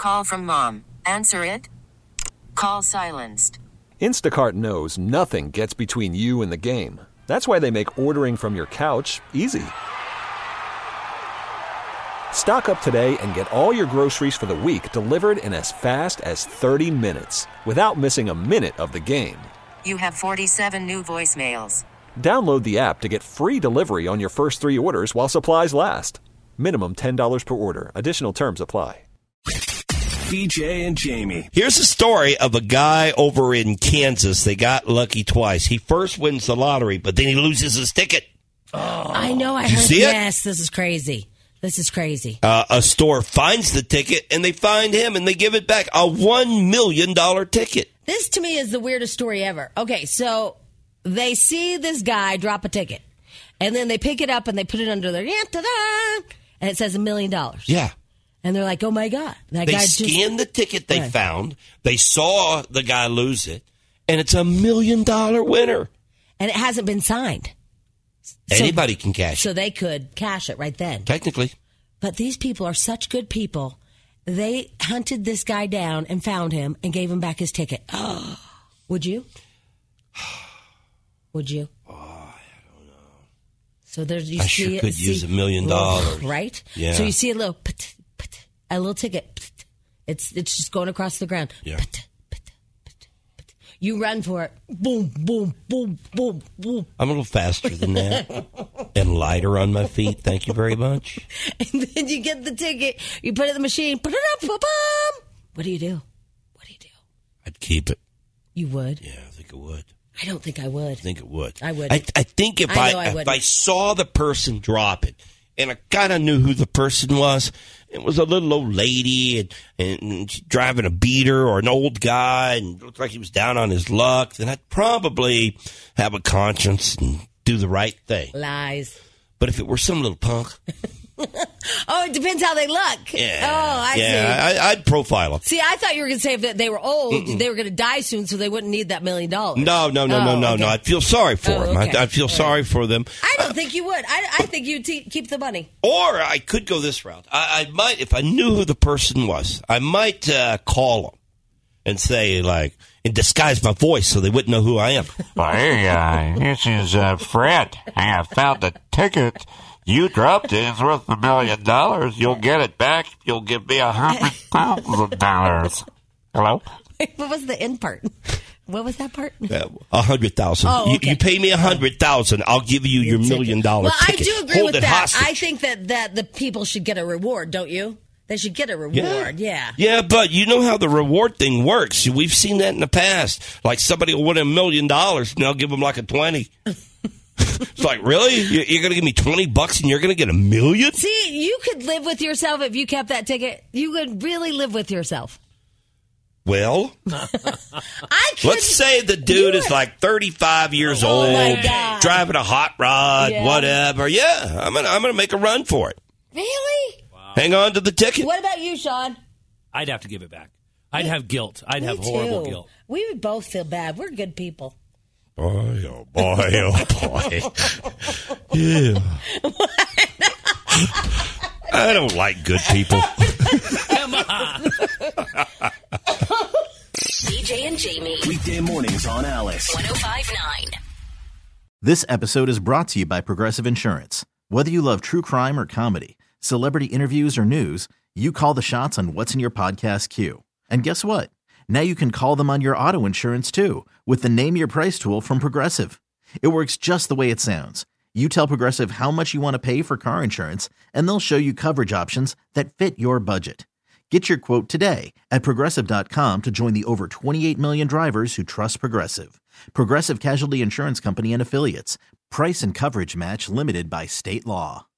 call from mom. Answer it. Call silenced. Instacart knows nothing gets between you and the game. That's why they make ordering from your couch easy. Stock up today and get all your groceries for the week delivered in as fast as 30 minutes without missing a minute of the game. You have 47 new voicemails. Download the app to get free delivery on your first 3 orders while supplies last. Minimum $10 per order. Additional terms apply. BJ and Jamie. Here's a story of a guy over in Kansas. They got lucky twice. He first wins the lottery, but then he loses his ticket. Oh. I know. I Did you heard. see it? Yes, this is crazy. This is crazy. A store finds the ticket, and they find him, and they give it back. A $1 million ticket. This, to me, is the weirdest story ever. Okay, so they see this guy drop a ticket, and then they pick it up, and they put it under their, and it says $1 million. Yeah. And they're like, oh, my God. That They guy scanned the ticket they Right. found. They saw the guy lose it, and it's $1 million winner. And it hasn't been signed. Anybody can cash it. So they could cash it right then. Technically. But these people are such good people. They hunted this guy down and found him and gave him back his ticket. Would you? Would you? Oh, I don't know. So there's you I see sure it, could see- use $1 million. right? Yeah. So you see a little ticket. It's just going across the ground. Yeah. You run for it. Boom, boom, boom, boom, boom. I'm a little faster than that and lighter on my feet. Thank you very much. And then you get the ticket. You put it in the machine. Put it up. Boom. What do you do? I'd keep it. You would? Yeah, I think it would. I don't think I would. I think it would. I would. I think if I know I if wouldn't. I saw the person drop it, and I kind of knew who the person was, it was a little old lady and she's driving a beater, or an old guy and looked like he was down on his luck, then I'd probably have a conscience and do the right thing. Lies. But if it were some little punk, Oh, it depends how they look. yeah, Oh, I see. I'd profile them. See, I thought you were going to say if they were old, they were going to die soon, so they wouldn't need that $1 million. No. Okay. I'd feel sorry for them. okay. I'd feel sorry for them. I don't think you would. I think you'd keep the money. Or I could go this route. I might, if I knew who the person was, I might call them and say, like, and disguise my voice so they wouldn't know who I am. Hey, this is Fred. I found the ticket. You dropped it. It's worth $1 million. You'll get it back if you'll give me $100,000. Hello? What was the end part? What was that part? 100,000. Oh, okay. You pay me 100,000. I'll give you your $1 million Well, ticket. I do agree Hold with it that. hostage. I think that the people should get a reward, don't you? They should get a reward, yeah. Yeah, but you know how the reward thing works. We've seen that in the past. Like somebody will win $1 million, and I'll give them like a 20. It's like, really? You're going to give me $20 and you're going to get $1 million? See, you could live with yourself if you kept that ticket. You could really live with yourself. Well, I could. let's say the dude is like 35 years old, my God. driving a hot rod, Yeah. whatever. Yeah, I'm gonna make a run for it. Really? Hang on to the ticket. What about you, Sean? I'd have to give it back. I'd have guilt. I'd have Me horrible too. guilt. We would both feel bad. We're good people. Boy, oh boy, oh boy. Yeah. I don't like good people. Come on. BJ and Jamie. Weekday mornings on Alice. 105.9. This episode is brought to you by Progressive Insurance. Whether you love true crime or comedy, celebrity interviews or news, you call the shots on what's in your podcast queue. And guess what? Now you can call them on your auto insurance too with the Name Your Price tool from Progressive. It works just the way it sounds. You tell Progressive how much you want to pay for car insurance, and they'll show you coverage options that fit your budget. Get your quote today at Progressive.com to join the over 28 million drivers who trust Progressive. Progressive Casualty Insurance Company and Affiliates. Price and coverage match limited by state law.